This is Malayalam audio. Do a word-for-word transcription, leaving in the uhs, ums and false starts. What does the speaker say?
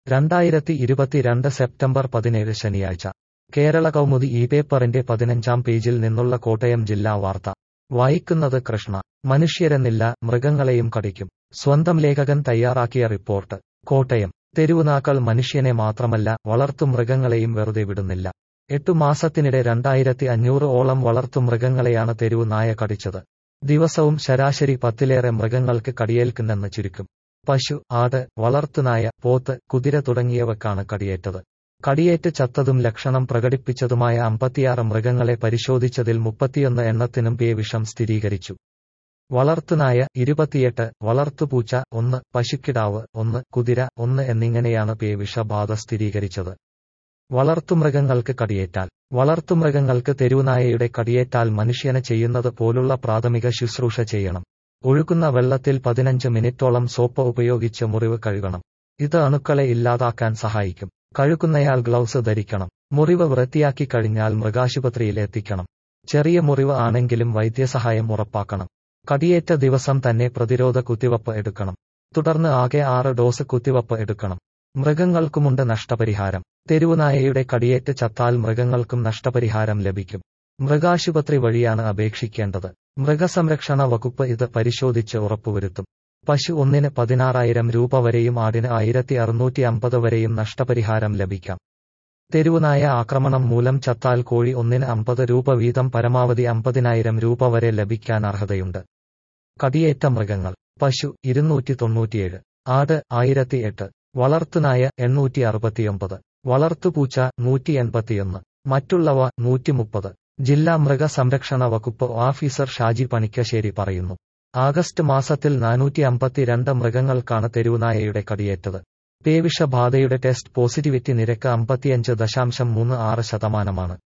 രണ്ടായിരത്തി ഇരുപത്തിരണ്ട് സെപ്റ്റംബർ പതിനേഴ് ശനിയാഴ്ച കേരള കൗമുദി ഈ പേപ്പറിന്റെ പതിനഞ്ചാം പേജിൽ നിന്നുള്ള കോട്ടയം ജില്ലാ വാർത്ത വായിക്കുന്നത് കൃഷ്ണ. മനുഷ്യരെന്നില്ല, മൃഗങ്ങളെയും കടിക്കും. സ്വന്തം ലേഖകൻ തയ്യാറാക്കിയ റിപ്പോർട്ട്. കോട്ടയം. തെരുവുനാക്കൾ മനുഷ്യനെ മാത്രമല്ല വളർത്തുമൃഗങ്ങളെയും വെറുതെ വിടുന്നില്ല. എട്ടു മാസത്തിനിടെ രണ്ടായിരത്തി അഞ്ഞൂറ് ഓളം വളർത്തുമൃഗങ്ങളെയാണ് തെരുവു നായ കടിച്ചത്. ദിവസവും ശരാശരി പത്തിലേറെ മൃഗങ്ങൾക്ക് കടിയേൽക്കുന്നെന്ന് ചുരുക്കം. പശു, ആട്, വളർത്തുനായ, പോത്ത്, കുതിര തുടങ്ങിയവക്കാണ് കടിയേറ്റത്. കടിയേറ്റ് ചത്തതും ലക്ഷണം പ്രകടിപ്പിച്ചതുമായ അമ്പത്തിയാറ് മൃഗങ്ങളെ പരിശോധിച്ചതിൽ മുപ്പത്തിയൊന്ന് എണ്ണത്തിനും പേവിഷം സ്ഥിരീകരിച്ചു. വളർത്തുനായ ഇരുപത്തിയെട്ട്, വളർത്തുപൂച്ച ഒന്ന്, പശുക്കിടാവ് ഒന്ന്, കുതിര ഒന്ന് എന്നിങ്ങനെയാണ് പേവിഷബാധ സ്ഥിരീകരിച്ചത്. വളർത്തുമൃഗങ്ങൾക്ക് കടിയേറ്റാൽ. വളർത്തുമൃഗങ്ങൾക്ക് തെരുവുനായയുടെ കടിയേറ്റാൽ മനുഷ്യന് ചെയ്യുന്നത് പോലുള്ള പ്രാഥമിക ശുശ്രൂഷ ചെയ്യണം. ഒഴുകുന്ന വെള്ളത്തിൽ പതിനഞ്ച് മിനിറ്റോളം സോപ്പ് ഉപയോഗിച്ച് മുറിവ് കഴുകണം. ഇത് അണുക്കളെ ഇല്ലാതാക്കാൻ സഹായിക്കും. കഴുകുന്നയാൾ ഗ്ലൗസ് ധരിക്കണം. മുറിവ് വൃത്തിയാക്കി കഴിഞ്ഞാൽ മൃഗാശുപത്രിയിൽ എത്തിക്കണം. ചെറിയ മുറിവ് ആണെങ്കിലും വൈദ്യസഹായം ഉറപ്പാക്കണം. കടിയേറ്റ ദിവസം തന്നെ പ്രതിരോധ കുത്തിവയ്പ് എടുക്കണം. തുടർന്ന് ആകെ ആറ് ഡോസ് കുത്തിവയ്പ് എടുക്കണം. മൃഗങ്ങൾക്കുമുണ്ട് നഷ്ടപരിഹാരം. തെരുവുനായയുടെ കടിയേറ്റ് ചത്താൽ മൃഗങ്ങൾക്കും നഷ്ടപരിഹാരം ലഭിക്കും. മൃഗാശുപത്രി വഴിയാണ് അപേക്ഷിക്കേണ്ടത്. മൃഗസംരക്ഷണ വകുപ്പ് ഇത് പരിശോധിച്ച് ഉറപ്പുവരുത്തും. പശു ഒന്നിന് പതിനാറായിരം രൂപ വരെയും ആടിന് ആയിരത്തി അറുന്നൂറ്റി അമ്പത് വരെയും നഷ്ടപരിഹാരം ലഭിക്കാം. തെരുവുനായ ആക്രമണം മൂലം ചത്താൽ കോഴി ഒന്നിന് അമ്പത് രൂപ വീതം പരമാവധി അമ്പതിനായിരം രൂപ വരെ ലഭിക്കാൻ അർഹതയുണ്ട്. കടിയേറ്റ മൃഗങ്ങൾ. പശു ഇരുന്നൂറ്റി തൊണ്ണൂറ്റിയേഴ്, ആട് ആയിരത്തി എട്ട്, വളർത്തുനായ എണ്ണൂറ്റി അറുപത്തിയൊമ്പത്, വളർത്തുപൂച്ച നൂറ്റി എൺപത്തിയൊന്ന്, മറ്റുള്ളവ നൂറ്റി മുപ്പത്. ജില്ലാ മൃഗസംരക്ഷണ വകുപ്പ് ഓഫീസർ ഷാജി പണിക്കശ്ശേരി പറയുന്നു. ആഗസ്റ്റ് മാസത്തിൽ നാനൂറ്റി അമ്പത്തിരണ്ട് മൃഗങ്ങൾക്കാണ് തെരുവുനായയുടെ കടിയേറ്റത്. പേവിഷബാധയുടെ ടെസ്റ്റ് പോസിറ്റിവിറ്റി നിരക്ക് അമ്പത്തിയഞ്ച് ദശാംശം മൂന്ന് ആറ് ശതമാനമാണ്.